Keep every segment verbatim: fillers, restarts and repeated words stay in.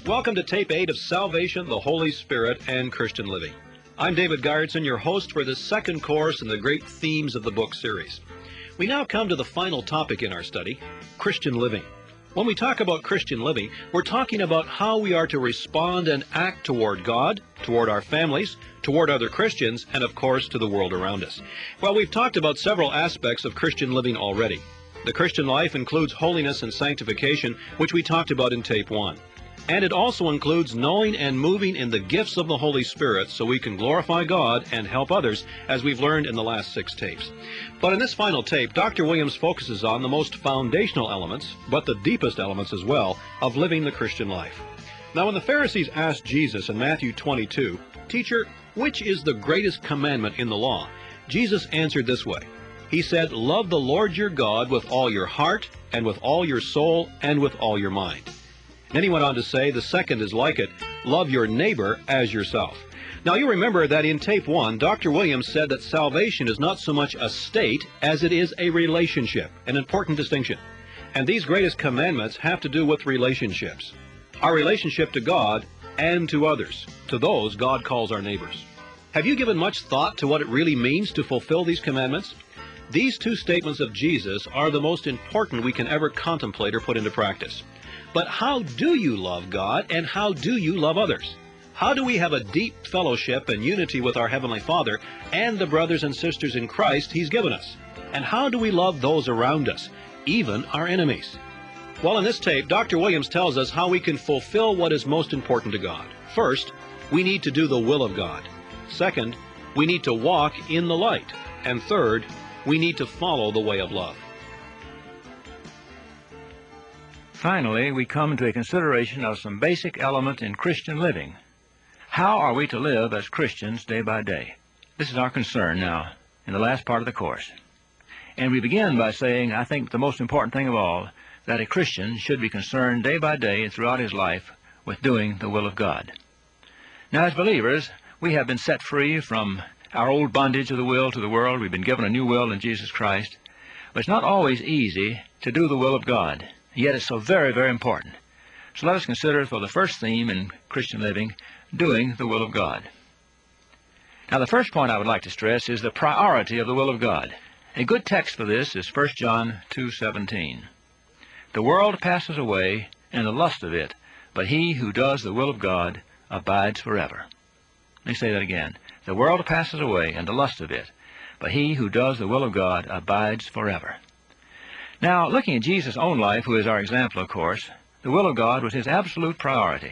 Welcome to Tape eight of Salvation, the Holy Spirit, and Christian Living. I'm David Garretson, your host for this second course in the great themes of the book series. We now come to the final topic in our study, Christian living. When we talk about Christian living, we're talking about how we are to respond and act toward God, toward our families, toward other Christians, and of course to the world around us. Well, we've talked about several aspects of Christian living already. The Christian life includes holiness and sanctification, which we talked about in Tape one. And it also includes knowing and moving in the gifts of the Holy Spirit so we can glorify God and help others, as we've learned in the last six tapes. But in this final tape, Doctor Williams focuses on the most foundational elements, but the deepest elements as well, of living the Christian life. Now, when the Pharisees asked Jesus in Matthew twenty-two, "Teacher, which is the greatest commandment in the law?" Jesus answered this way. He said, "Love the Lord your God with all your heart, and with all your soul, and with all your mind." Then he went on to say, the second is like it, love your neighbor as yourself. Now you remember that in Tape one, Doctor Williams said that salvation is not so much a state as it is a relationship, an important distinction. And these greatest commandments have to do with relationships. Our relationship to God and to others, to those God calls our neighbors. Have you given much thought to what it really means to fulfill these commandments? These two statements of Jesus are the most important we can ever contemplate or put into practice. But how do you love God, and how do you love others? How do we have a deep fellowship and unity with our Heavenly Father and the brothers and sisters in Christ He's given us? And how do we love those around us, even our enemies? Well, in this tape, Doctor Williams tells us how we can fulfill what is most important to God. First, we need to do the will of God. Second, we need to walk in the light. And third, we need to follow the way of love. Finally, we come to a consideration of some basic elements in Christian living. How are we to live as Christians day by day? This is our concern now in the last part of the course. And we begin by saying, I think the most important thing of all, that a Christian should be concerned day by day and throughout his life with doing the will of God. Now, as believers, we have been set free from our old bondage of the will to the world. We've been given a new will in Jesus Christ. But it's not always easy to do the will of God. Yet it's so very, very important. So let us consider for the first theme in Christian living, doing the will of God. Now the first point I would like to stress is the priority of the will of God. A good text for this is First John two seventeen. The world passes away and the lust of it, but he who does the will of God abides forever. Let me say that again. The world passes away and the lust of it, but he who does the will of God abides forever. Now, looking at Jesus' own life, who is our example, of course, the will of God was his absolute priority.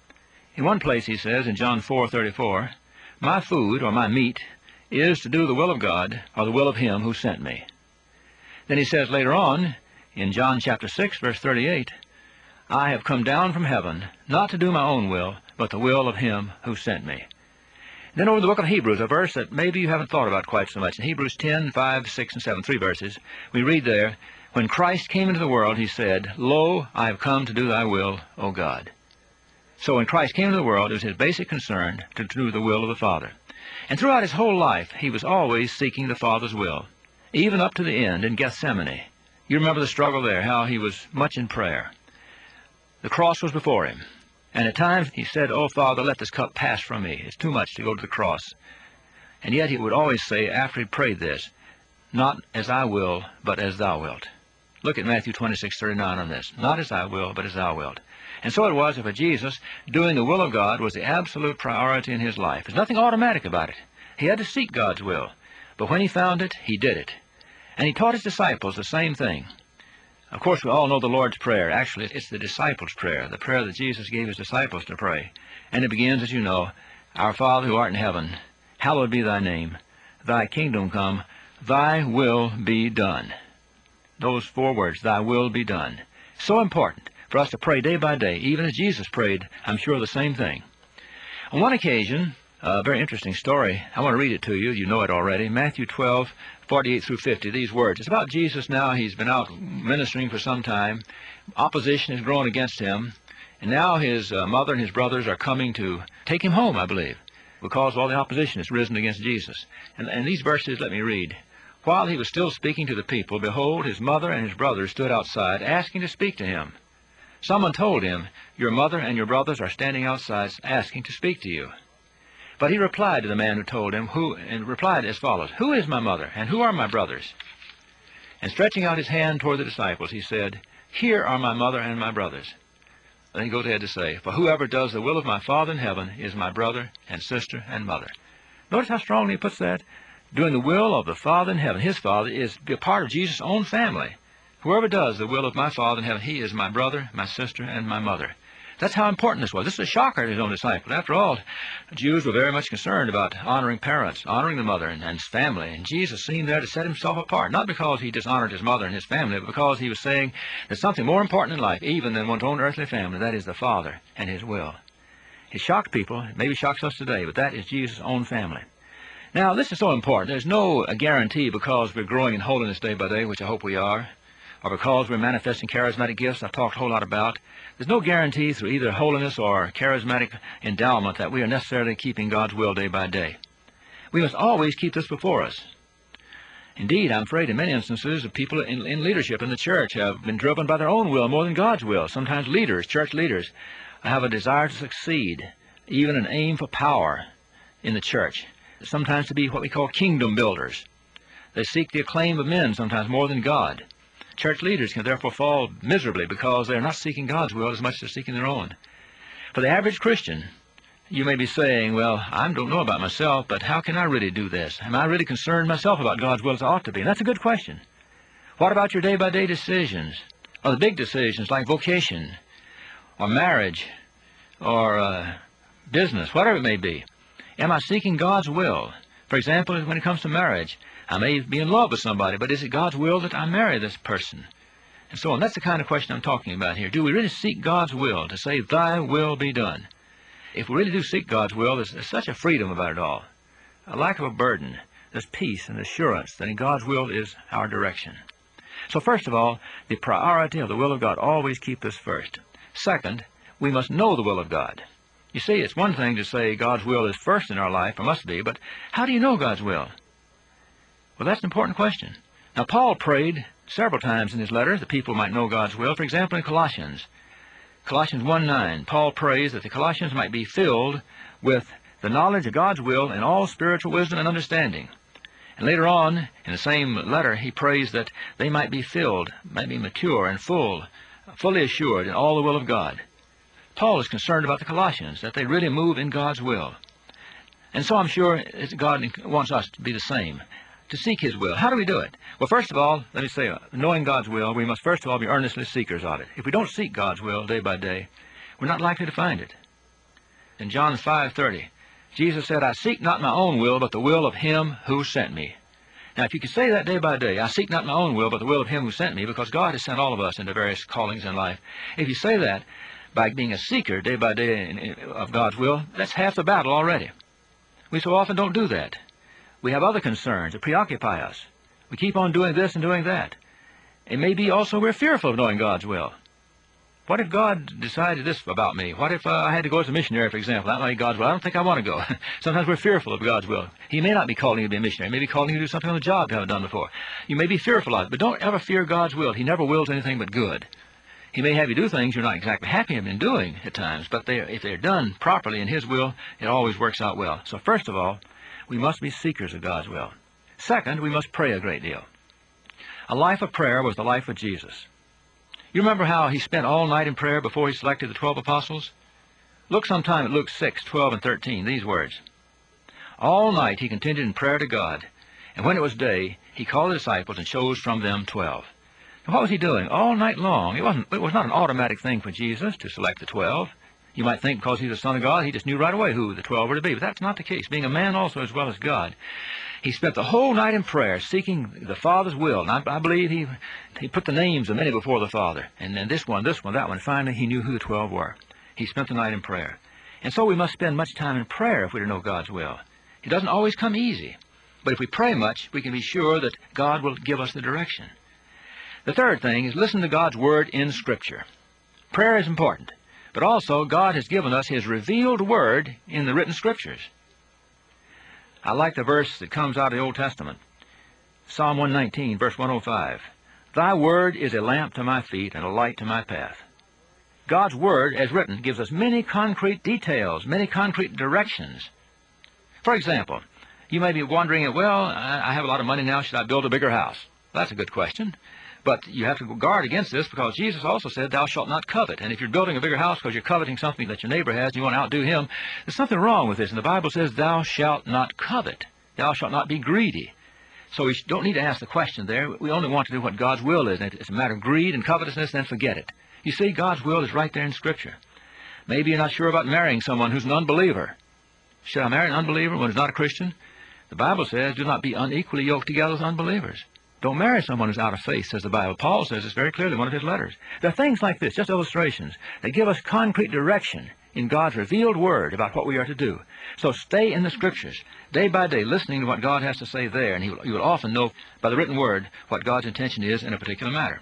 In one place he says, in John four thirty-four, "My food, or my meat, is to do the will of God, or the will of him who sent me." Then he says later on, in John chapter six, verse thirty-eight, "I have come down from heaven, not to do my own will, but the will of him who sent me." Then over the book of Hebrews, a verse that maybe you haven't thought about quite so much. In Hebrews ten, five, six, and seven, three verses, we read there, "When Christ came into the world, he said, Lo, I have come to do thy will, O God." So when Christ came into the world, it was his basic concern to do the will of the Father. And throughout his whole life, he was always seeking the Father's will, even up to the end in Gethsemane. You remember the struggle there, how he was much in prayer. The cross was before him. And at times he said, "Oh, Father, let this cup pass from me. It's too much to go to the cross." And yet he would always say, after he prayed this, "Not as I will, but as thou wilt." Look at Matthew twenty-six thirty-nine on this. Not as I will, but as thou wilt. And so it was for Jesus, doing the will of God was the absolute priority in his life. There's nothing automatic about it. He had to seek God's will. But when he found it, he did it. And he taught his disciples the same thing. Of course, we all know the Lord's Prayer. Actually, it's the disciples' prayer, the prayer that Jesus gave his disciples to pray. And it begins, as you know, "Our Father who art in heaven, hallowed be thy name. Thy kingdom come, thy will be done." Those four words, "thy will be done." So important for us to pray day by day, even as Jesus prayed, I'm sure, the same thing. On one occasion, a very interesting story, I want to read it to you. You know it already. Matthew twelve, forty-eight through fifty, these words. It's about Jesus now. He's been out ministering for some time. Opposition has grown against him. And now his uh, mother and his brothers are coming to take him home, I believe, because all the opposition has risen against Jesus. And, and these verses, let me read. "While he was still speaking to the people, behold, his mother and his brothers stood outside, asking to speak to him. Someone told him, "Your mother and your brothers are standing outside asking to speak to you." But he replied to the man who told him, who, and replied as follows, "Who is my mother, and who are my brothers?" And stretching out his hand toward the disciples, he said, "Here are my mother and my brothers." Then he goes ahead to say, "For whoever does the will of my Father in heaven is my brother and sister and mother." Notice how strongly he puts that. Doing the will of the Father in heaven. His Father is a part of Jesus' own family. Whoever does the will of my Father in heaven, he is my brother, my sister, and my mother. That's how important this was. This is a shocker to his own disciples. After all, Jews were very much concerned about honoring parents, honoring the mother and, and his family. And Jesus seemed there to set himself apart, not because he dishonored his mother and his family, but because he was saying there's something more important in life, even than one's own earthly family. That is the Father and his will. It shocked people. It maybe shocks us today, but that is Jesus' own family. Now, this is so important. There's no guarantee because we're growing in holiness day by day, which I hope we are, or because we're manifesting charismatic gifts I've talked a whole lot about. There's no guarantee through either holiness or charismatic endowment that we are necessarily keeping God's will day by day. We must always keep this before us. Indeed, I'm afraid in many instances the people in, in leadership in the church have been driven by their own will more than God's will. Sometimes leaders, church leaders, have a desire to succeed, even an aim for power in the church. Sometimes to be what we call kingdom builders. They seek the acclaim of men sometimes more than God. Church leaders can therefore fall miserably because they're not seeking God's will as much as they're seeking their own. For the average Christian, you may be saying, well, I don't know about myself, but how can I really do this? Am I really concerned myself about God's will as I ought to be? And that's a good question. What about your day-by-day decisions? Or the big decisions like vocation, or marriage, or uh, business, whatever it may be? Am I seeking God's will? For example, when it comes to marriage, I may be in love with somebody, but is it God's will that I marry this person? And so on. That's the kind of question I'm talking about here. Do we really seek God's will to say, thy will be done? If we really do seek God's will, there's, there's such a freedom about it all. A lack of a burden. There's peace and assurance that in God's will is our direction. So first of all, the priority of the will of God. Always keep this first. Second, we must know the will of God. You see, it's one thing to say God's will is first in our life, or must be, but how do you know God's will? Well, that's an important question. Now, Paul prayed several times in his letters that people might know God's will. For example, in Colossians. Colossians one nine, Paul prays that the Colossians might be filled with the knowledge of God's will in all spiritual wisdom and understanding. And later on, in the same letter, he prays that they might be filled, might be mature and full, fully assured in all the will of God. Paul is concerned about the Colossians, that they really move in God's will. And so I'm sure God wants us to be the same, to seek His will. How do we do it? Well, first of all, let me say, knowing God's will, we must first of all be earnestly seekers of it. If we don't seek God's will day by day, we're not likely to find it. In John five thirty, Jesus said, I seek not my own will, but the will of Him who sent me. Now, if you could say that day by day, I seek not my own will, but the will of Him who sent me, because God has sent all of us into various callings in life. If you say that, by being a seeker day by day of God's will, that's half the battle already. We so often don't do that. We have other concerns that preoccupy us. We keep on doing this and doing that. It may be also we're fearful of knowing God's will. What if God decided this about me? What if uh, I had to go as a missionary, for example? That might be God's will. I don't think I want to go. Sometimes we're fearful of God's will. He may not be calling you to be a missionary. He may be calling you to do something on the job you haven't done before. You may be fearful of it, but don't ever fear God's will. He never wills anything but good. He may have you do things you're not exactly happy in doing at times, but they, if they're done properly in His will, it always works out well. So first of all, we must be seekers of God's will. Second, we must pray a great deal. A life of prayer was the life of Jesus. You remember how He spent all night in prayer before He selected the twelve apostles? Look sometime at Luke six, twelve, and thirteen, these words. All night He continued in prayer to God, and when it was day, He called the disciples and chose from them twelve. Now, what was He doing? All night long. It wasn't, it was not an automatic thing for Jesus to select the twelve. You might think because He's the Son of God, He just knew right away who the twelve were to be. But that's not the case. Being a man also as well as God, He spent the whole night in prayer seeking the Father's will. And I, I believe he, he put the names of many before the Father. And then this one, this one, that one. Finally, He knew who the twelve were. He spent the night in prayer. And so we must spend much time in prayer if we're to know God's will. It doesn't always come easy. But if we pray much, we can be sure that God will give us the direction. The third thing is listen to God's Word in Scripture. Prayer is important. But also, God has given us His revealed Word in the written Scriptures. I like the verse that comes out of the Old Testament. Psalm one nineteen, verse one oh five. Thy Word is a lamp to my feet and a light to my path. God's Word, as written, gives us many concrete details, many concrete directions. For example, you may be wondering, well, I have a lot of money now, should I build a bigger house? That's a good question. But you have to guard against this because Jesus also said, thou shalt not covet. And if you're building a bigger house because you're coveting something that your neighbor has and you want to outdo him, there's something wrong with this. And the Bible says, thou shalt not covet. Thou shalt not be greedy. So we don't need to ask the question there. We only want to do what God's will is. And if it's a matter of greed and covetousness, then forget it. You see, God's will is right there in Scripture. Maybe you're not sure about marrying someone who's an unbeliever. Should I marry an unbeliever when he's not a Christian? The Bible says, do not be unequally yoked together with unbelievers. Don't marry someone who's out of faith, says the Bible. Paul says this very clearly in one of his letters. There are things like this, just illustrations, that give us concrete direction in God's revealed Word about what we are to do. So stay in the Scriptures, day by day, listening to what God has to say there, and he will, you will often know by the written Word what God's intention is in a particular matter.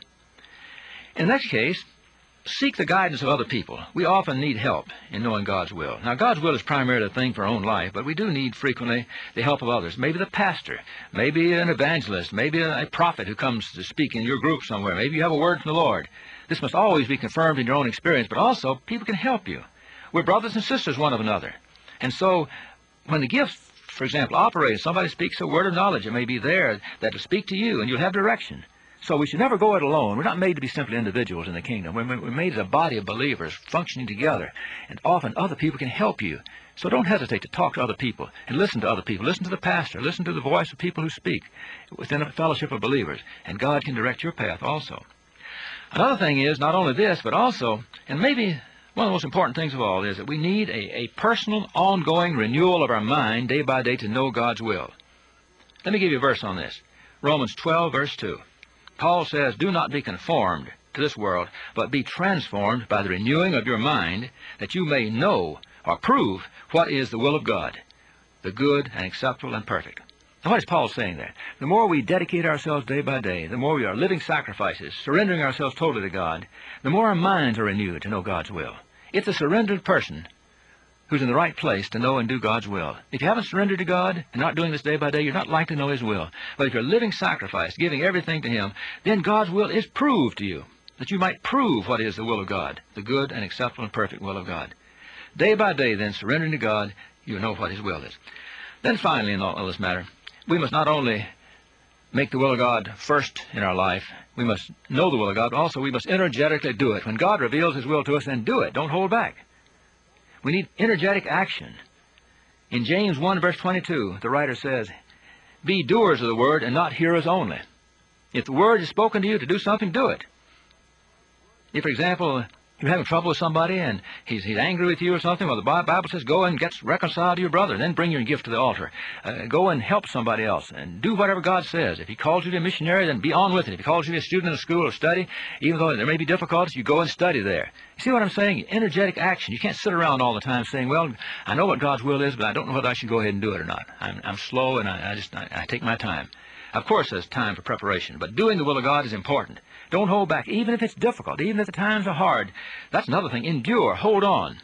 In the next case, seek the guidance of other people. We often need help in knowing God's will. Now, God's will is primarily a thing for our own life, but we do need frequently the help of others. Maybe the pastor, maybe an evangelist, maybe a prophet who comes to speak in your group somewhere. Maybe you have a word from the Lord. This must always be confirmed in your own experience, but also people can help you. We're brothers and sisters one of another. And so when the gifts, for example, operate, somebody speaks a word of knowledge, it may be there that will speak to you, and you'll have direction. So we should never go it alone. We're not made to be simply individuals in the kingdom. We're made as a body of believers functioning together. And often other people can help you. So don't hesitate to talk to other people and listen to other people. Listen to the pastor. Listen to the voice of people who speak within a fellowship of believers. And God can direct your path also. Another thing is not only this, but also, and maybe one of the most important things of all, is that we need a, a personal, ongoing renewal of our mind day by day to know God's will. Let me give you a verse on this. Romans twelve, verse two. Paul says, do not be conformed to this world, but be transformed by the renewing of your mind, that you may know or prove what is the will of God, the good and acceptable and perfect. Now, what is Paul saying there? The more we dedicate ourselves day by day, the more we are living sacrifices, surrendering ourselves totally to God, the more our minds are renewed to know God's will. It's a surrendered person who's in the right place to know and do God's will. If you haven't surrendered to God and not doing this day by day, you're not likely to know His will. But if you're living sacrifice, giving everything to Him, then God's will is proved to you, that you might prove what is the will of God, the good and acceptable and perfect will of God. Day by day, then, surrendering to God, you know what His will is. Then finally, in all of this matter, we must not only make the will of God first in our life, we must know the will of God, but also we must energetically do it. When God reveals His will to us, then do it. Don't hold back. We need energetic action. In James one, verse twenty-two, the writer says, be doers of the word and not hearers only. If the word is spoken to you to do something, do it. If, for example, you're having trouble with somebody and he's, he's angry with you or something, well, the Bible says go and get reconciled to your brother. Then bring your gift to the altar. Uh, go and help somebody else and do whatever God says. If He calls you to be a missionary, then be on with it. If He calls you to be a student in a school or study, even though there may be difficulties, you go and study there. You see what I'm saying? Energetic action. You can't sit around all the time saying, well, I know what God's will is, but I don't know whether I should go ahead and do it or not. I'm, I'm slow and I, I just I, I take my time. Of course, there's time for preparation, but doing the will of God is important. Don't hold back, even if it's difficult, even if the times are hard. That's another thing. Endure. Hold on.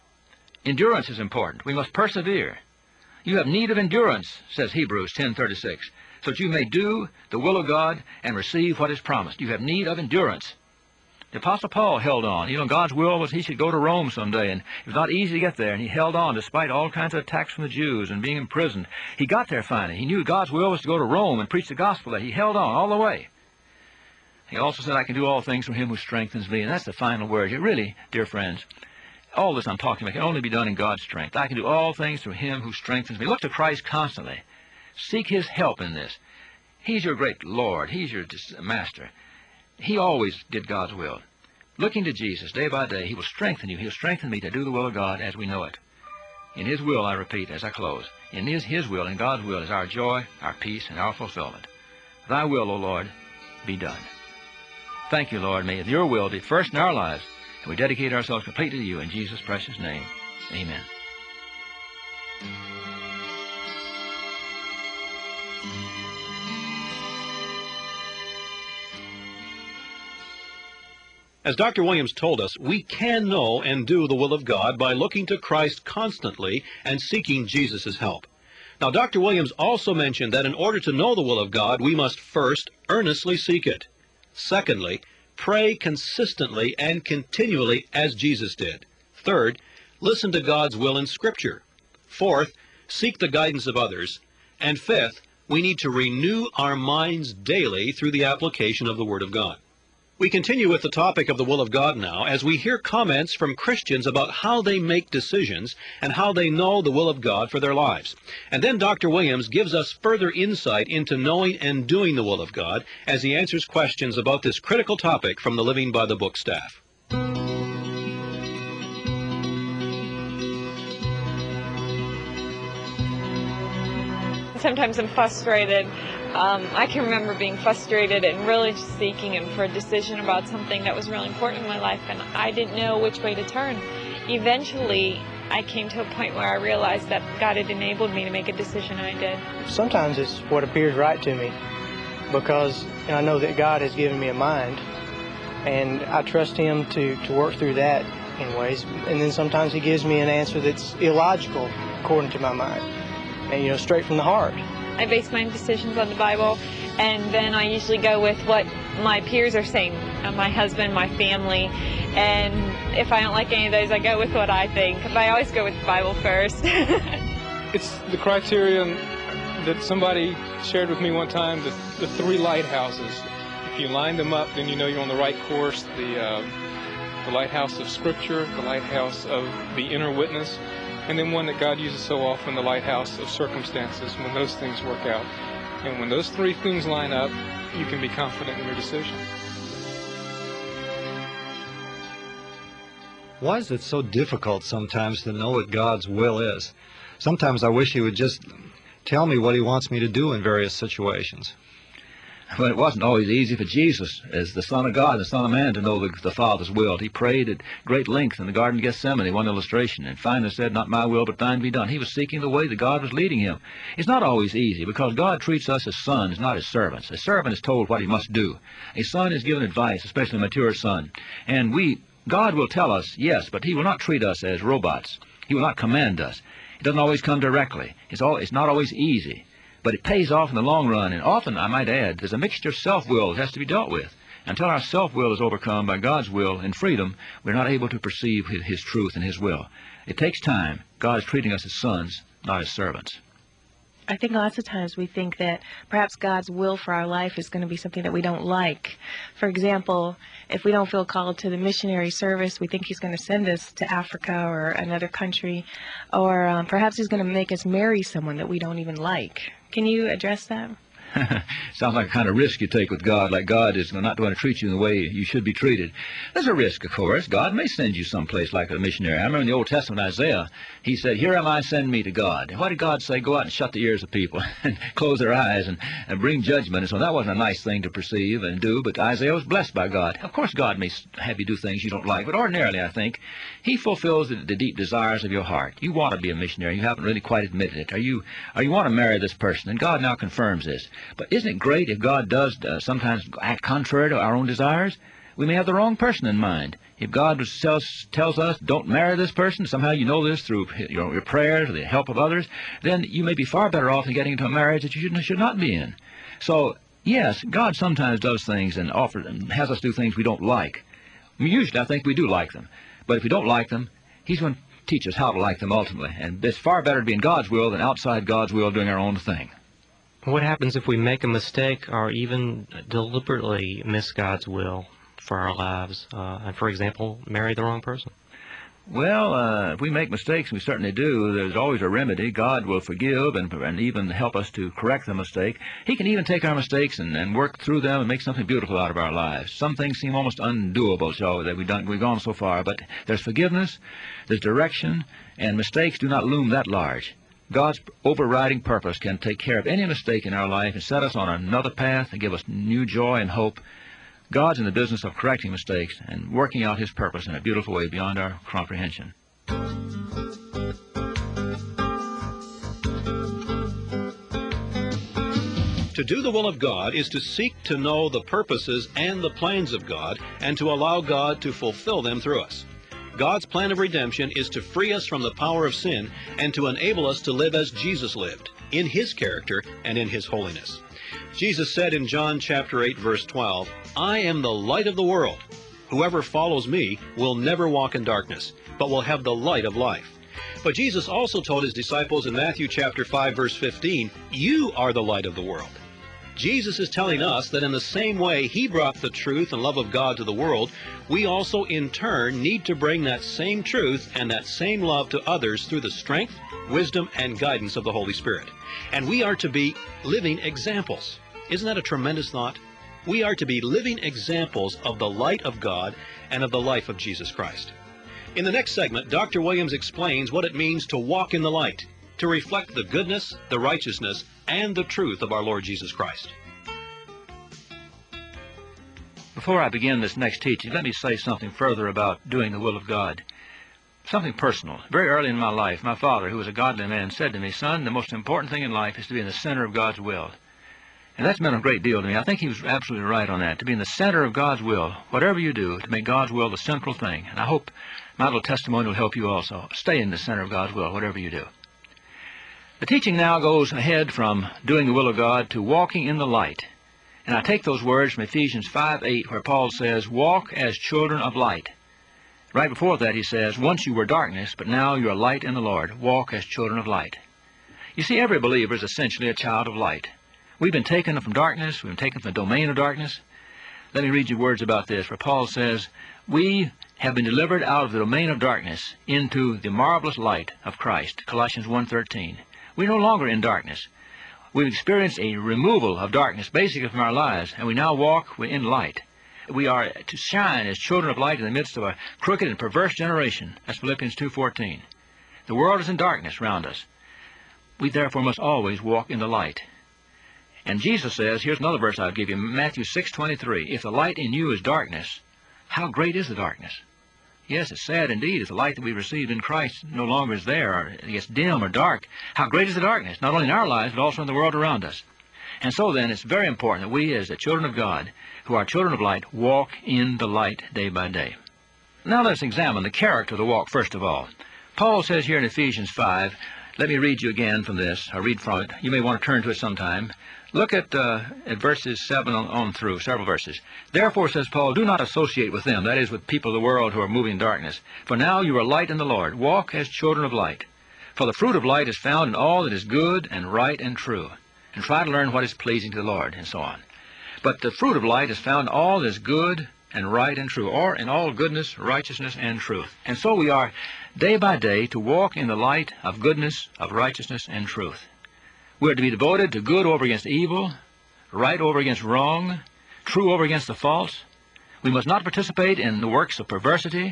Endurance is important. We must persevere. You have need of endurance, says Hebrews ten thirty-six, so that you may do the will of God and receive what is promised. You have need of endurance. The Apostle Paul held on. You know, God's will was he should go to Rome someday, and it was not easy to get there, and he held on despite all kinds of attacks from the Jews and being imprisoned. He got there finally. He knew God's will was to go to Rome and preach the gospel there. He held on all the way. He also said, I can do all things from Him who strengthens me, and that's the final word here. Really, dear friends, all this I'm talking about can only be done in God's strength. I can do all things through Him who strengthens me. Look to Christ constantly. Seek His help in this. He's your great Lord. He's your master. He always did God's will. Looking to Jesus day by day, He will strengthen you. He'll strengthen me to do the will of God as we know it. In His will, I repeat as I close, in His, His will, in God's will, is our joy, our peace, and our fulfillment. Thy will, O Lord, be done. Thank you, Lord. May your will be first in our lives, and we dedicate ourselves completely to you in Jesus' precious name. Amen. As Doctor Williams told us, we can know and do the will of God by looking to Christ constantly and seeking Jesus' help. Now, Doctor Williams also mentioned that in order to know the will of God, we must first earnestly seek it. Secondly, pray consistently and continually as Jesus did. Third, listen to God's will in Scripture. Fourth, seek the guidance of others. And fifth, we need to renew our minds daily through the application of the Word of God. We continue with the topic of the will of God now as we hear comments from Christians about how they make decisions and how they know the will of God for their lives. And then Doctor Williams gives us further insight into knowing and doing the will of God as he answers questions about this critical topic from the Living by the Book staff. Sometimes I'm frustrated. Um, I can remember being frustrated and really just seeking Him for a decision about something that was really important in my life, and I didn't know which way to turn. Eventually, I came to a point where I realized that God had enabled me to make a decision, and I did. Sometimes it's what appears right to me, because you know, I know that God has given me a mind, and I trust Him to, to work through that in ways. And then sometimes He gives me an answer that's illogical according to my mind, and you know, straight from the heart. I base my decisions on the Bible, and then I usually go with what my peers are saying, uh, my husband, my family, and if I don't like any of those, I go with what I think. But I always go with the Bible first. It's the criterion that somebody shared with me one time, the, the three lighthouses. If you line them up, then you know you're on the right course. The, uh, the lighthouse of Scripture, the lighthouse of the inner witness, and then one that God uses so often, the lighthouse of circumstances, when those things work out. And when those three things line up, you can be confident in your decision. Why is it so difficult sometimes to know what God's will is? Sometimes I wish He would just tell me what He wants me to do in various situations. But it wasn't always easy for Jesus, as the Son of God, the Son of Man, to know the, the Father's will. He prayed at great length in the Garden of Gethsemane, one illustration, and finally said, "Not my will, but thine be done." He was seeking the way that God was leading him. It's not always easy, because God treats us as sons, not as servants. A servant is told what he must do. A son is given advice, especially a mature son. And we, God will tell us, yes, but He will not treat us as robots. He will not command us. It doesn't always come directly. It's, all, it's not always easy. But it pays off in the long run, and often, I might add, there's a mixture of self-will that has to be dealt with. Until our self-will is overcome by God's will and freedom, we're not able to perceive His, His truth and His will. It takes time. God is treating us as sons, not as servants. I think lots of times we think that perhaps God's will for our life is going to be something that we don't like. For example, if we don't feel called to the missionary service, we think He's going to send us to Africa or another country, or um, perhaps He's going to make us marry someone that we don't even like. Can you address that? Sounds like a kind of risk you take with God, like God is not going to treat you in the way you should be treated. There's a risk, of course. God may send you someplace like a missionary. I remember in the Old Testament, Isaiah, he said, "Here am I, send me to God." And what did God say? Go out and shut the ears of people and close their eyes and, and bring judgment. And so that wasn't a nice thing to perceive and do, but Isaiah was blessed by God. Of course, God may have you do things you don't like, but ordinarily, I think, He fulfills the, the deep desires of your heart. You want to be a missionary. You haven't really quite admitted it. Or you, or you want to marry this person, and God now confirms this. But isn't it great if God does uh, sometimes act contrary to our own desires? We may have the wrong person in mind. If God tells, tells us, "Don't marry this person," somehow you know this through your, your prayers or the help of others, then you may be far better off in getting into a marriage that you should, should not be in. So, yes, God sometimes does things and offers and has us do things we don't like. I mean, usually I think we do like them. But if we don't like them, He's going to teach us how to like them ultimately. And it's far better to be in God's will than outside God's will doing our own thing. What happens if we make a mistake or even deliberately miss God's will for our lives, uh, and, for example, marry the wrong person? Well, uh, if we make mistakes, we certainly do, there's always a remedy. God will forgive and, and even help us to correct the mistake. He can even take our mistakes and, and work through them and make something beautiful out of our lives. Some things seem almost undoable, so that we've, done, we've gone so far, but there's forgiveness, there's direction, and mistakes do not loom that large. God's overriding purpose can take care of any mistake in our life and set us on another path and give us new joy and hope. God's in the business of correcting mistakes and working out His purpose in a beautiful way beyond our comprehension. To do the will of God is to seek to know the purposes and the plans of God and to allow God to fulfill them through us. God's plan of redemption is to free us from the power of sin and to enable us to live as Jesus lived, in His character and in His holiness. Jesus said in John chapter eight, verse twelve, "I am the light of the world. Whoever follows me will never walk in darkness, but will have the light of life." But Jesus also told his disciples in Matthew chapter five, verse fifteen, "You are the light of the world." Jesus is telling us that in the same way he brought the truth and love of God to the world, we also in turn need to bring that same truth and that same love to others through the strength, wisdom, and guidance of the Holy Spirit. And we are to be living examples. Isn't that a tremendous thought? We are to be living examples of the light of God and of the life of Jesus Christ. In the next segment, Doctor Williams explains what it means to walk in the light, to reflect the goodness, the righteousness, and the truth of our Lord Jesus Christ. Before I begin this next teaching, let me say something further about doing the will of God. Something personal. Very early in my life, my father, who was a godly man, said to me, "Son, the most important thing in life is to be in the center of God's will." And that's meant a great deal to me. I think he was absolutely right on that, to be in the center of God's will. Whatever you do, to make God's will the central thing. And I hope my little testimony will help you also. Stay in the center of God's will, whatever you do. The teaching now goes ahead from doing the will of God to walking in the light. And I take those words from Ephesians five eight, where Paul says, "Walk as children of light." Right before that he says, "Once you were darkness, but now you are light in the Lord. Walk as children of light." You see, every believer is essentially a child of light. We've been taken from darkness. We've been taken from the domain of darkness. Let me read you words about this, where Paul says, "We have been delivered out of the domain of darkness into the marvelous light of Christ." Colossians one thirteen. We're no longer in darkness. We've experienced a removal of darkness basically from our lives, and we now walk in light. We are to shine as children of light in the midst of a crooked and perverse generation. That's Philippians two fourteen. The world is in darkness round us. We therefore must always walk in the light. And Jesus says, here's another verse I'll give you, Matthew six twenty-three, "If the light in you is darkness, how great is the darkness?" Yes, it's sad indeed if the light that we received in Christ no longer is there, or it gets dim or dark. How great is the darkness, not only in our lives, but also in the world around us. And so then, it's very important that we, as the children of God, who are children of light, walk in the light day by day. Now let's examine the character of the walk first of all. Paul says here in Ephesians five, let me read you again from this. I'll read from it. You may want to turn to it sometime. Look at, uh, at verses seven on, on through, several verses. "Therefore," says Paul, "do not associate with them," that is, with people of the world who are moving in darkness. "For now you are light in the Lord. Walk as children of light. For the fruit of light is found in all that is good and right and true." And try to learn what is pleasing to the Lord, and so on. But the fruit of light is found in all that is good and right and true, or in all goodness, righteousness, and truth. And so we are, day by day, to walk in the light of goodness, of righteousness, and truth. We are to be devoted to good over against evil, right over against wrong, true over against the false. We must not participate in the works of perversity.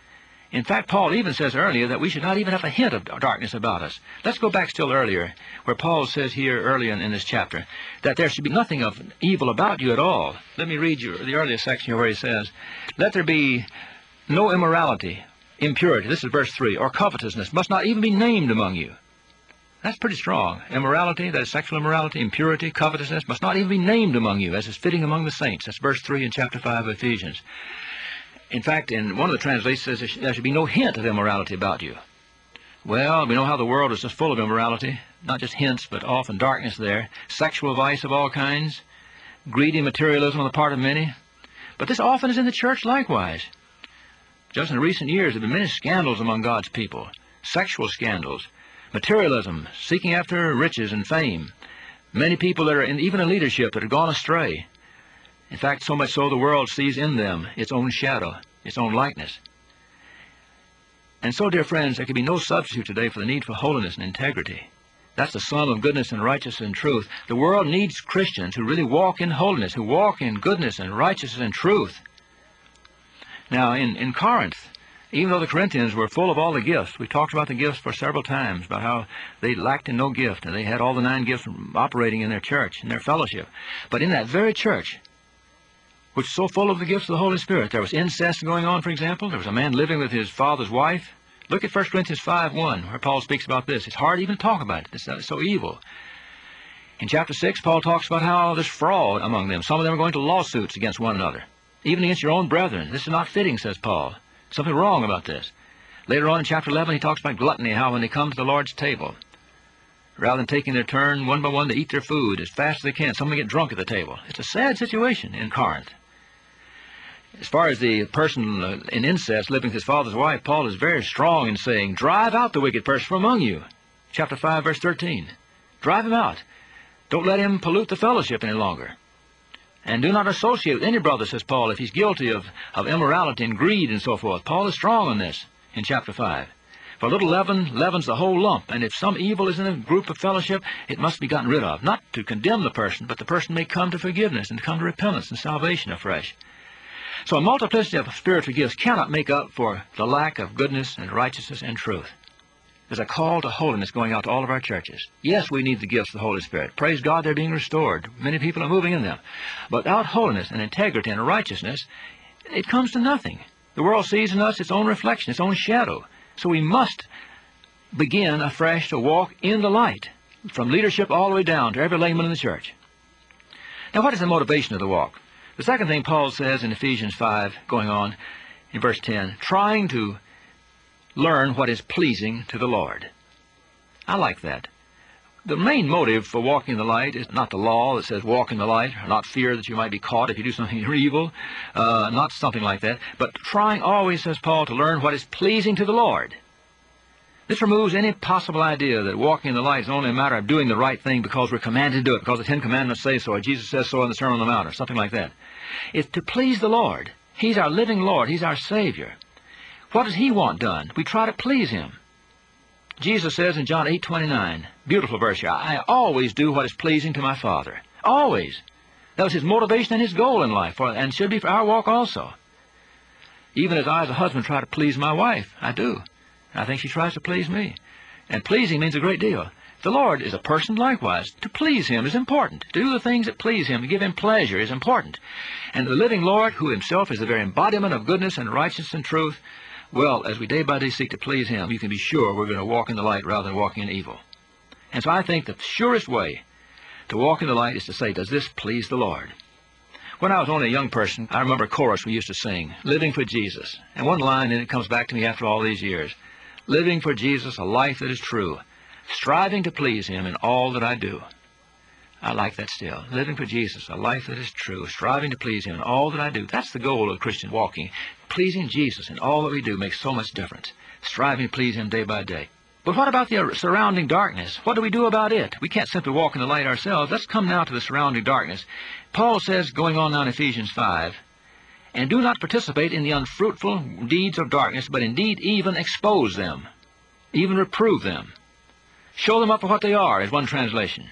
In fact, Paul even says earlier that we should not even have a hint of darkness about us. Let's go back still earlier, where Paul says here earlier in, in this chapter that there should be nothing of evil about you at all. Let me read you the earlier section here where he says, "Let there be no immorality, impurity," this is verse three, "or covetousness must not even be named among you." That's pretty strong. Immorality, that is sexual immorality, impurity, covetousness, must not even be named among you, as is fitting among the saints. That's verse three in chapter five of Ephesians. In fact, in one of the translations says there should be no hint of immorality about you. Well, we know how the world is just full of immorality. Not just hints, but often darkness there. Sexual vice of all kinds. Greedy materialism on the part of many. But this often is in the church likewise. Just in recent years, there have been many scandals among God's people. Sexual scandals. Materialism, seeking after riches and fame. Many people that are in, even in leadership that have gone astray. In fact, so much so the world sees in them its own shadow, its own likeness. And so, dear friends, there can be no substitute today for the need for holiness and integrity. That's the sum of goodness and righteousness and truth. The world needs Christians who really walk in holiness, who walk in goodness and righteousness and truth. Now, in, in Corinth, even though the Corinthians were full of all the gifts, we talked about the gifts for several times, about how they lacked in no gift, and they had all the nine gifts operating in their church, in their fellowship. But in that very church, which was so full of the gifts of the Holy Spirit, there was incest going on, for example. There was a man living with his father's wife. Look at First Corinthians five one, where Paul speaks about this. It's hard to even talk about it. It's, it's so evil. In chapter six, Paul talks about how there's fraud among them. Some of them are going to lawsuits against one another, even against your own brethren. This is not fitting, says Paul. Something wrong about this. Later on in chapter eleven, he talks about gluttony, how when they come to the Lord's table, rather than taking their turn one by one to eat their food as fast as they can. Some of them get drunk at the table. It's a sad situation in Corinth. As far as the person uh, in incest living with his father's wife, Paul is very strong in saying, drive out the wicked person from among you. Chapter five, verse thirteen. Drive him out. Don't let him pollute the fellowship any longer. And do not associate with any brother, says Paul, if he's guilty of, of immorality and greed and so forth. Paul is strong on this in chapter five. For a little leaven leavens the whole lump, and if some evil is in a group of fellowship, it must be gotten rid of. Not to condemn the person, but the person may come to forgiveness and come to repentance and salvation afresh. So a multiplicity of spiritual gifts cannot make up for the lack of goodness and righteousness and truth. There's a call to holiness going out to all of our churches. Yes, we need the gifts of the Holy Spirit. Praise God, they're being restored. Many people are moving in them. But without holiness and integrity and righteousness, it comes to nothing. The world sees in us its own reflection, its own shadow. So we must begin afresh to walk in the light, from leadership all the way down to every layman in the church. Now, what is the motivation of the walk? The second thing Paul says in Ephesians five, going on in verse ten, trying to learn what is pleasing to the Lord. I like that. The main motive for walking in the light is not the law that says walk in the light, or not fear that you might be caught if you do something evil, uh, not something like that, but trying always, says Paul, to learn what is pleasing to the Lord. This removes any possible idea that walking in the light is only a matter of doing the right thing because we're commanded to do it, because the Ten Commandments say so, or Jesus says so in the Sermon on the Mount, or something like that. It's to please the Lord. He's our living Lord. He's our Savior. What does He want done? We try to please Him. Jesus says in John eight twenty-nine, beautiful verse here, I always do what is pleasing to my Father. Always. That was His motivation and His goal in life, for, and should be for our walk also. Even as I as a husband try to please my wife, I do. I think she tries to please me. And pleasing means a great deal. The Lord is a person likewise. To please Him is important. To do the things that please Him, to give Him pleasure is important. And the living Lord, who Himself is the very embodiment of goodness and righteousness and truth, well, as we day by day seek to please Him, you can be sure we're going to walk in the light rather than walking in evil. And so I think the surest way to walk in the light is to say, does this please the Lord? When I was only a young person, I remember a chorus we used to sing, Living for Jesus. And one line, and it comes back to me after all these years. Living for Jesus, a life that is true, striving to please Him in all that I do. I like that still. Living for Jesus, a life that is true, striving to please Him in all that I do. That's the goal of Christian walking. Pleasing Jesus in all that we do makes so much difference. Striving to please Him day by day. But what about the surrounding darkness? What do we do about it? We can't simply walk in the light ourselves. Let's come now to the surrounding darkness. Paul says, going on now in Ephesians five, and do not participate in the unfruitful deeds of darkness, but indeed even expose them, even reprove them. Show them up for what they are, is one translation.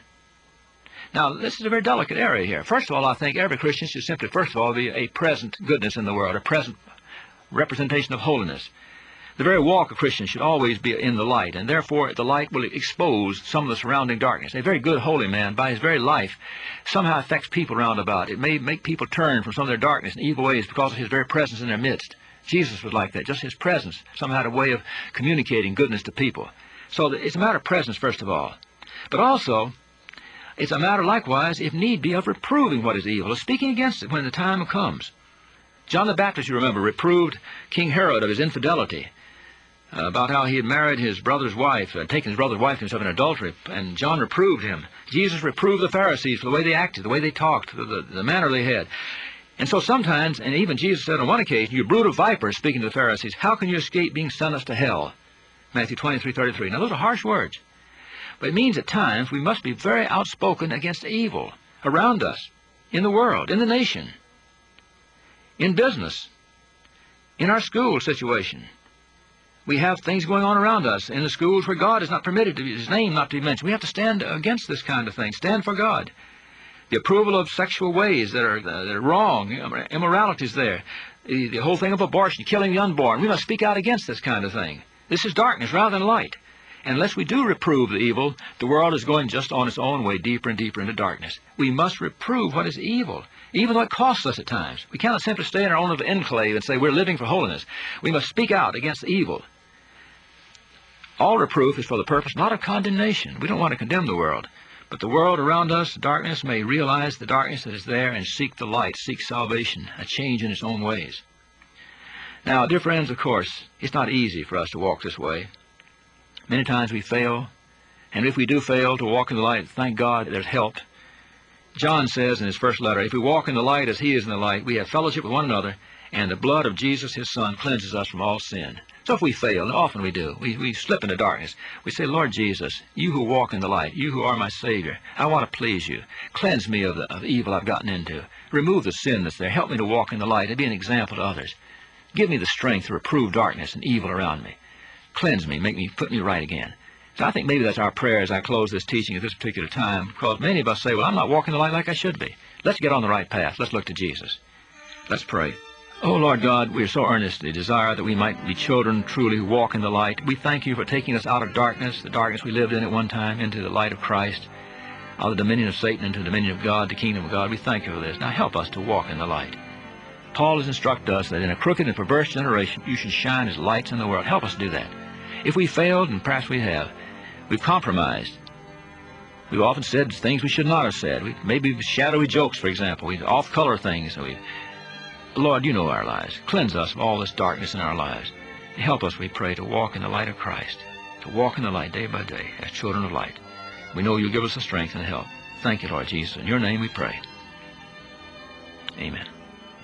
Now, this is a very delicate area here. First of all, I think every Christian should simply, first of all, be a present goodness in the world, a present representation of holiness. The very walk of Christians should always be in the light, and therefore the light will expose some of the surrounding darkness. A very good holy man, by his very life, somehow affects people round about. It may make people turn from some of their darkness and evil ways because of his very presence in their midst. Jesus was like that. Just his presence somehow had a way of communicating goodness to people. So it's a matter of presence, first of all. But also, it's a matter, likewise, if need be, of reproving what is evil, of speaking against it when the time comes. John the Baptist, you remember, reproved King Herod of his infidelity, uh, about how he had married his brother's wife, and taken his brother's wife himself in adultery, and John reproved him. Jesus reproved the Pharisees for the way they acted, the way they talked, the, the, the manner they had. And so sometimes, and even Jesus said on one occasion, you brood of vipers, speaking to the Pharisees, how can you escape being sentenced to hell? Matthew twenty-three thirty-three. Now, those are harsh words. But it means at times we must be very outspoken against evil around us, in the world, in the nation, in business, in our school situation. We have things going on around us in the schools where God is not permitted to be, His name not to be mentioned. We have to stand against this kind of thing, stand for God. The approval of sexual ways that are, uh, that are wrong, immorality is there. The, the whole thing of abortion, killing the unborn. We must speak out against this kind of thing. This is darkness rather than light. And unless we do reprove the evil, the world is going just on its own way, deeper and deeper into darkness. We must reprove what is evil, even though it costs us at times. We cannot simply stay in our own little enclave and say we're living for holiness. We must speak out against the evil. All reproof is for the purpose not of condemnation. We don't want to condemn the world. But the world around us, darkness, may realize the darkness that is there and seek the light, seek salvation, a change in its own ways. Now, dear friends, of course, it's not easy for us to walk this way. Many times we fail, And if we do fail to walk in the light, thank God there's help. John says in his first letter, if we walk in the light as he is in the light, we have fellowship with one another, and the blood of Jesus, his Son, cleanses us from all sin. So if we fail, and often we do, we, we slip into darkness, we say, Lord Jesus, you who walk in the light, you who are my Savior, I want to please you. Cleanse me of the, of the evil I've gotten into. Remove the sin that's there. Help me to walk in the light and be an example to others. Give me the strength to reprove darkness and evil around me. Cleanse me, make me, put me right again. So I think maybe that's our prayer as I close this teaching at this particular time, because many of us say, well, I'm not walking the light like I should be. Let's get on the right path. Let's look to Jesus. Let's pray. Oh, Lord God, we are so earnestly desire that we might be children truly who walk in the light. We thank you for taking us out of darkness, the darkness we lived in at one time, into the light of Christ, out of the dominion of Satan into the dominion of God, the kingdom of God. We thank you for this. Now help us to walk in the light. Paul has instructed us that in a crooked and perverse generation, you should shine as lights in the world. Help us do that. If we failed, and perhaps we have, we've compromised. We've often said things we should not have said. We, maybe shadowy jokes, for example. We off-color things. We, Lord, you know our lives. Cleanse us of all this darkness in our lives. Help us, we pray, to walk in the light of Christ, to walk in the light day by day as children of light. We know you'll give us the strength and the help. Thank you, Lord Jesus. In your name we pray. Amen.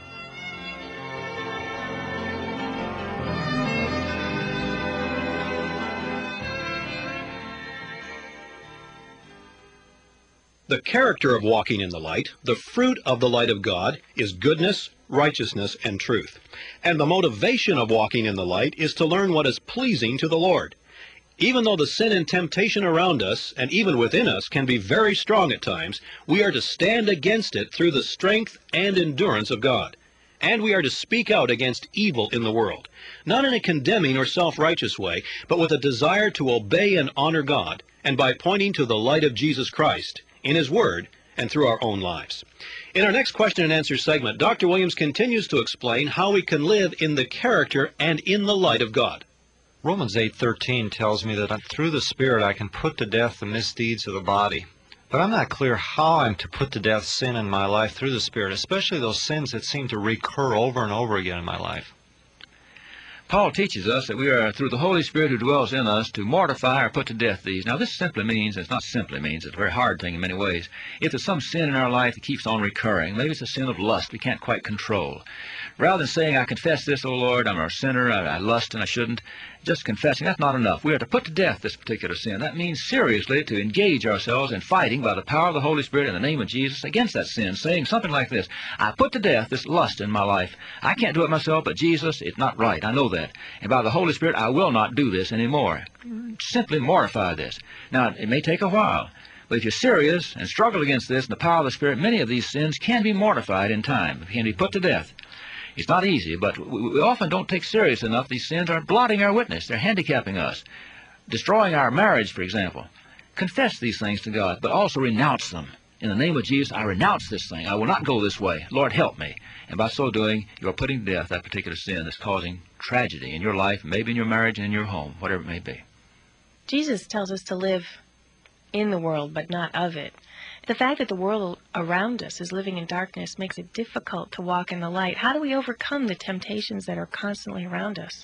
The character of walking in the light, the fruit of the light of God, is goodness, righteousness, and truth. And the motivation of walking in the light is to learn what is pleasing to the Lord. Even though the sin and temptation around us, and even within us, can be very strong at times, we are to stand against it through the strength and endurance of God. And we are to speak out against evil in the world, not in a condemning or self-righteous way, but with a desire to obey and honor God, and by pointing to the light of Jesus Christ, in his word, and through our own lives. In our next question and answer segment, Doctor Williams continues to explain how we can live in the character and in the light of God. Romans eight thirteen tells me that through the Spirit I can put to death the misdeeds of the body. But I'm not clear how I'm to put to death sin in my life through the Spirit, especially those sins that seem to recur over and over again in my life. Paul teaches us that we are, through the Holy Spirit who dwells in us, to mortify or put to death these. Now, this simply means, it's not simply means, it's a very hard thing in many ways. If there's some sin in our life that keeps on recurring, maybe it's a sin of lust we can't quite control. Rather than saying, I confess this, O Lord, I'm a sinner, I, I lust and I shouldn't, just confessing, that's not enough. We are to put to death this particular sin. That means seriously to engage ourselves in fighting by the power of the Holy Spirit in the name of Jesus against that sin, saying something like this, I put to death this lust in my life. I can't do it myself, but Jesus, it's not right. I know that. And by the Holy Spirit, I will not do this anymore. Simply mortify this. Now, it may take a while, but if you're serious and struggle against this in the power of the Spirit, many of these sins can be mortified in time, can be put to death. It's not easy, but we often don't take serious enough. These sins are blotting our witness. They're handicapping us, destroying our marriage, for example. Confess these things to God, but also renounce them. In the name of Jesus, I renounce this thing. I will not go this way. Lord, help me. And by so doing, you're putting to death that particular sin that's causing tragedy in your life, maybe in your marriage and in your home, whatever it may be. Jesus tells us to live in the world, but not of it. The fact that the world around us is living in darkness makes it difficult to walk in the light. How do we overcome the temptations that are constantly around us?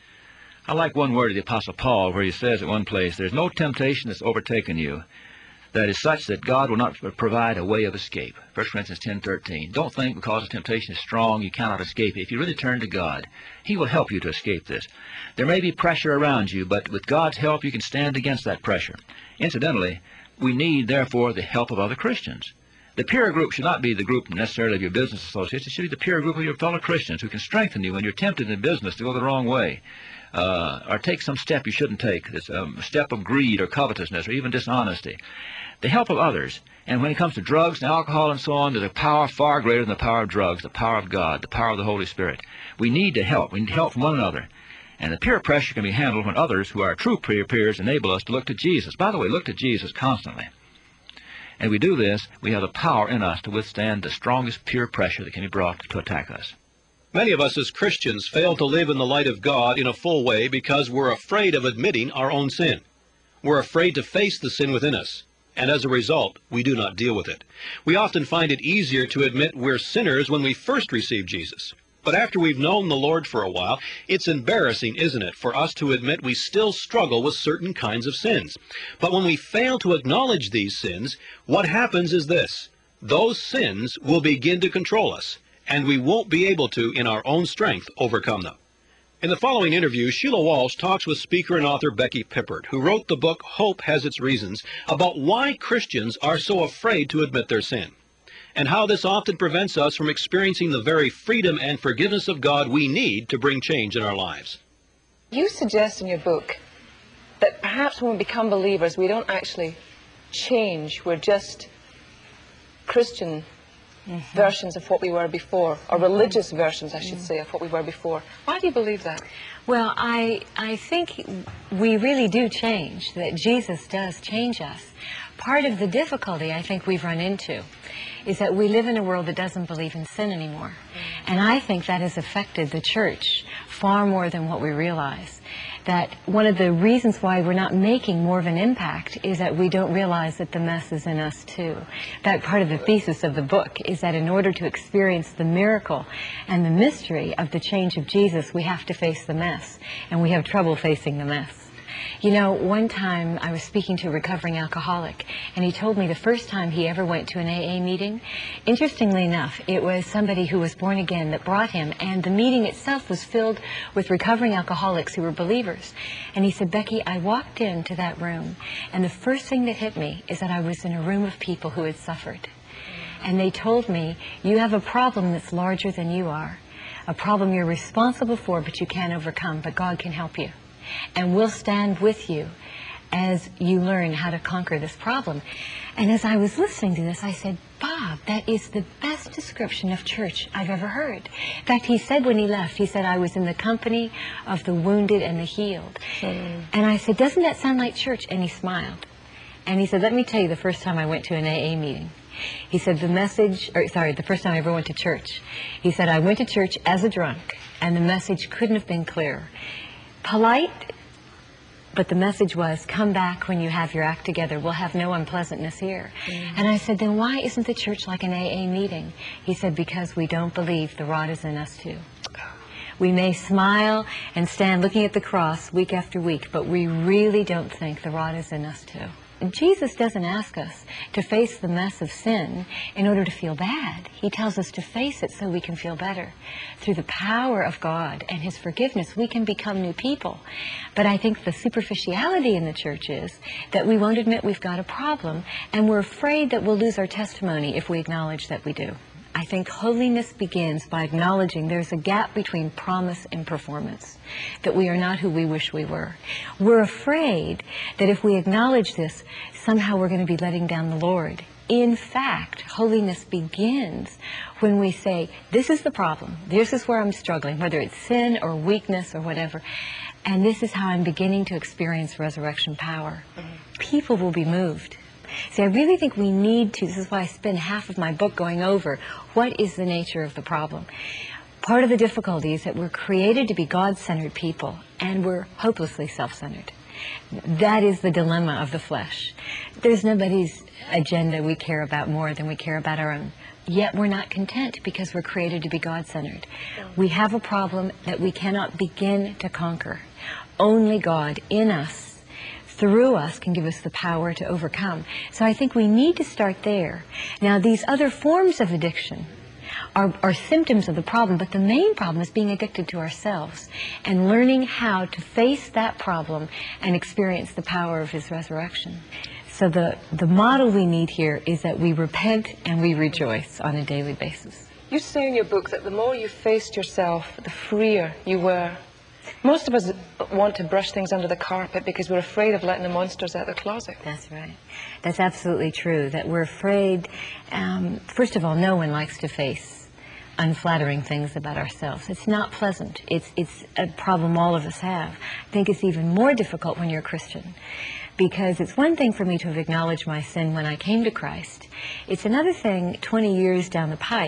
I like one word of the Apostle Paul where he says at one place, there's no temptation that's overtaken you that is such that God will not provide a way of escape. First Corinthians ten thirteen. Don't think because the temptation is strong you cannot escape it. If you really turn to God, he will help you to escape this. There may be pressure around you, but with God's help you can stand against that pressure. Incidentally, we need, therefore, the help of other Christians. The peer group should not be the group necessarily of your business associates. It should be the peer group of your fellow Christians who can strengthen you when you're tempted in business to go the wrong way, uh, or take some step you shouldn't take, this um, step of greed or covetousness or even dishonesty. The help of others. And when it comes to drugs and alcohol and so on, there's a power far greater than the power of drugs, the power of God, the power of the Holy Spirit. We need to help. We need help from one another. And the peer pressure can be handled when others who are true peer peers enable us to look to Jesus. By the way, look to Jesus constantly. And we do this, we have the power in us to withstand the strongest peer pressure that can be brought to attack us. Many of us as Christians fail to live in the light of God in a full way because we're afraid of admitting our own sin. We're afraid to face the sin within us, and as a result, we do not deal with it. We often find it easier to admit we're sinners when we first receive Jesus. But after we've known the Lord for a while, it's embarrassing, isn't it, for us to admit we still struggle with certain kinds of sins. But when we fail to acknowledge these sins, what happens is this: those sins will begin to control us, and we won't be able to, in our own strength, overcome them. In the following interview, Sheila Walsh talks with speaker and author Becky Pippert, who wrote the book Hope Has Its Reasons, about why Christians are so afraid to admit their sin, and how this often prevents us from experiencing the very freedom and forgiveness of God we need to bring change in our lives. You suggest in your book that perhaps when we become believers, we don't actually change. We're just Christian mm-hmm. versions of what we were before, or religious versions, I should mm-hmm. say, of what we were before. Why do you believe that? Well, I, I think we really do change, that Jesus does change us. Part of the difficulty I think we've run into is that we live in a world that doesn't believe in sin anymore. And I think that has affected the church far more than what we realize. That one of the reasons why we're not making more of an impact is that we don't realize that the mess is in us too. That part of the thesis of the book is that in order to experience the miracle and the mystery of the change of Jesus, we have to face the mess. And we have trouble facing the mess. You know, one time I was speaking to a recovering alcoholic, and he told me the first time he ever went to an A A meeting, interestingly enough, it was somebody who was born again that brought him, and the meeting itself was filled with recovering alcoholics who were believers. And he said, Becky, I walked into that room, and the first thing that hit me is that I was in a room of people who had suffered. And they told me, you have a problem that's larger than you are, a problem you're responsible for but you can't overcome, but God can help you. And we'll stand with you as you learn how to conquer this problem. And as I was listening to this, I said, Bob, that is the best description of church I've ever heard. In fact, he said when he left, he said, I was in the company of the wounded and the healed. Mm. And I said, doesn't that sound like church? And he smiled. And he said, let me tell you the first time I went to an A A meeting. He said, the message, or sorry, the first time I ever went to church. He said, I went to church as a drunk, and the message couldn't have been clearer. Polite, but the message was, come back when you have your act together. We'll have no unpleasantness here. Mm-hmm. And I said, then why isn't the church like an A A meeting? He said, because we don't believe the rod is in us too. We may smile and stand looking at the cross week after week, but we really don't think the rod is in us too. Jesus doesn't ask us to face the mess of sin in order to feel bad. He tells us to face it so we can feel better. Through the power of God and His forgiveness, we can become new people. But I think the superficiality in the church is that we won't admit we've got a problem, and we're afraid that we'll lose our testimony if we acknowledge that we do. I think holiness begins by acknowledging there's a gap between promise and performance, that we are not who we wish we were. We're afraid that if we acknowledge this, somehow we're going to be letting down the Lord. In fact, holiness begins when we say, this is the problem, this is where I'm struggling, whether it's sin or weakness or whatever, and this is how I'm beginning to experience resurrection power. People will be moved. See, I really think we need to, this is why I spend half of my book going over what is the nature of the problem. Part of the difficulty is that we're created to be God-centered people, and we're hopelessly self-centered. That is the dilemma of the flesh. There's nobody's agenda we care about more than we care about our own. Yet we're not content because we're created to be God-centered. We have a problem that we cannot begin to conquer. Only God in us, through us, can give us the power to overcome. So I think we need to start there. Now, these other forms of addiction are, are symptoms of the problem, but the main problem is being addicted to ourselves and learning how to face that problem and experience the power of His resurrection. So the, the model we need here is that we repent and we rejoice on a daily basis. You say in your book that the more you faced yourself, the freer you were. Most of us want to brush things under the carpet because we're afraid of letting the monsters out of the closet. That's right. That's absolutely true, that we're afraid. Um, first of all, no one likes to face unflattering things about ourselves. It's not pleasant. It's, it's a problem all of us have. I think it's even more difficult when you're a Christian, because it's one thing for me to have acknowledged my sin when I came to Christ. It's another thing twenty years down the pike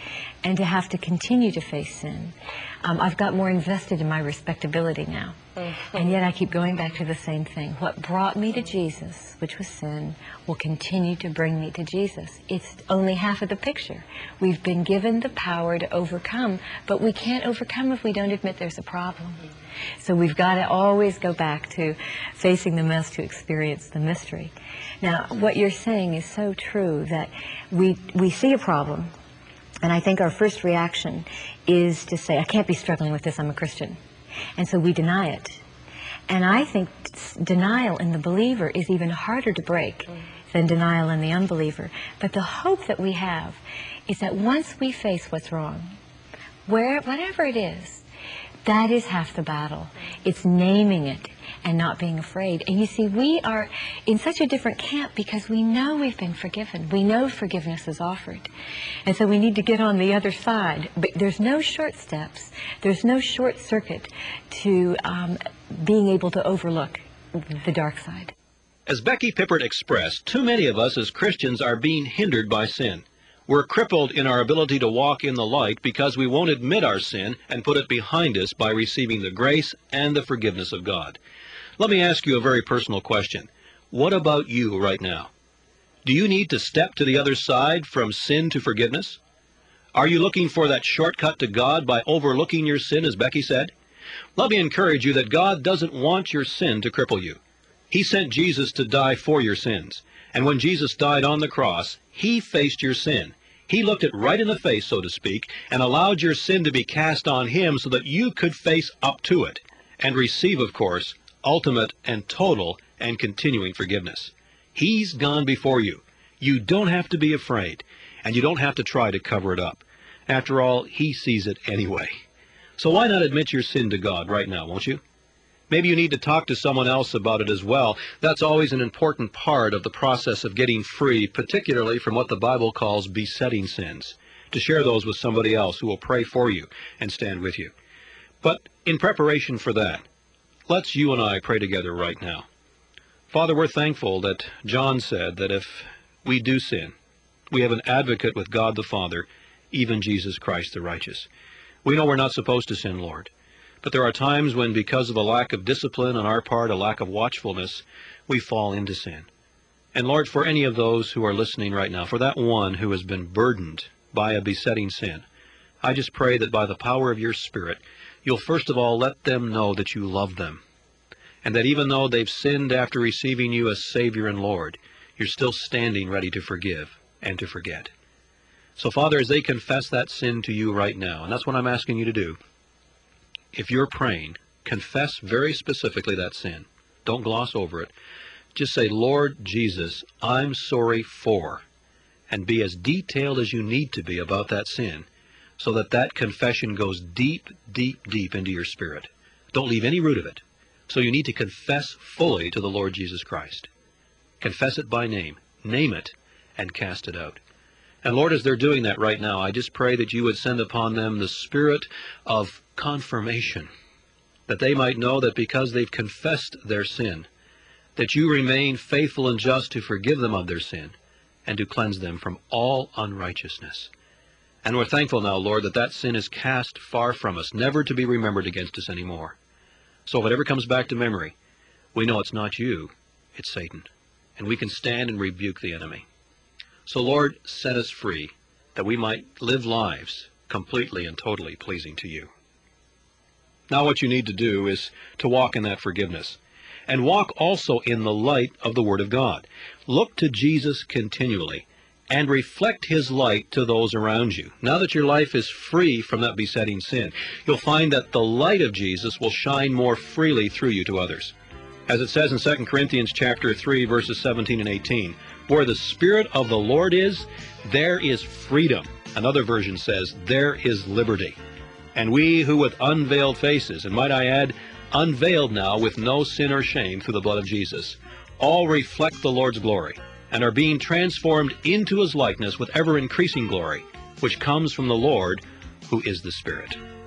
and to have to continue to face sin. Um, I've got more invested in my respectability now. Mm-hmm. And yet I keep going back to the same thing. What brought me to Jesus, which was sin, will continue to bring me to Jesus. It's only half of the picture. We've been given the power to overcome, but we can't overcome if we don't admit there's a problem. So we've got to always go back to facing the mess to experience the mystery. Now, what you're saying is so true, that we, we see a problem, and I think our first reaction is to say, I can't be struggling with this, I'm a Christian. And so we deny it. And I think denial in the believer is even harder to break than denial in the unbeliever. But the hope that we have is that once we face what's wrong, where, whatever it is, that is half the battle. It's naming it and not being afraid. And you see, we are in such a different camp because we know we've been forgiven. We know forgiveness is offered. And so we need to get on the other side. But there's no short steps. There's no short circuit to um, being able to overlook the dark side. As Becky Pippert expressed, too many of us as Christians are being hindered by sin. We're crippled in our ability to walk in the light because we won't admit our sin and put it behind us by receiving the grace and the forgiveness of God. Let me ask you a very personal question. What about you right now? Do you need to step to the other side from sin to forgiveness? Are you looking for that shortcut to God by overlooking your sin, as Becky said? Let me encourage you that God doesn't want your sin to cripple you. He sent Jesus to die for your sins. And when Jesus died on the cross, He faced your sin. He looked it right in the face, so to speak, and allowed your sin to be cast on Him so that you could face up to it and receive, of course, ultimate and total and continuing forgiveness. He's gone before you. You don't have to be afraid, and you don't have to try to cover it up. After all, He sees it anyway. So why not admit your sin to God right now, won't you? Maybe you need to talk to someone else about it as well. That's always an important part of the process of getting free, particularly from what the Bible calls besetting sins, to share those with somebody else who will pray for you and stand with you. But in preparation for that, let's you and I pray together right now. Father, we're thankful that John said that if we do sin, we have an advocate with God the Father, even Jesus Christ the righteous. We know we're not supposed to sin, Lord. But there are times when, because of a lack of discipline on our part, a lack of watchfulness, we fall into sin. And Lord, for any of those who are listening right now, for that one who has been burdened by a besetting sin, I just pray that by the power of your Spirit, you'll first of all let them know that you love them, and that even though they've sinned after receiving you as Savior and Lord, you're still standing ready to forgive and to forget. So, Father, as they confess that sin to you right now, and that's what I'm asking you to do, if you're praying, confess very specifically that sin. Don't gloss over it. Just say, Lord Jesus, I'm sorry for, and be as detailed as you need to be about that sin, so that that confession goes deep, deep, deep into your spirit. Don't leave any root of it. So you need to confess fully to the Lord Jesus Christ. Confess it by name. Name it and cast it out. And Lord, as they're doing that right now, I just pray that you would send upon them the spirit of confirmation, that they might know that because they've confessed their sin, that you remain faithful and just to forgive them of their sin and to cleanse them from all unrighteousness. And we're thankful now, Lord, that that sin is cast far from us, never to be remembered against us anymore. So if it ever comes back to memory, we know it's not you, it's Satan, and we can stand and rebuke the enemy. So, Lord, set us free, that we might live lives completely and totally pleasing to you. Now what you need to do is to walk in that forgiveness, and walk also in the light of the Word of God. Look to Jesus continually, and reflect His light to those around you. Now that your life is free from that besetting sin, you'll find that the light of Jesus will shine more freely through you to others. As it says in Second Corinthians chapter three, verses seventeen and eighteen, where the Spirit of the Lord is, there is freedom. Another version says, there is liberty. And we who with unveiled faces, and might I add, unveiled now with no sin or shame through the blood of Jesus, all reflect the Lord's glory, and are being transformed into His likeness with ever-increasing glory, which comes from the Lord, who is the Spirit.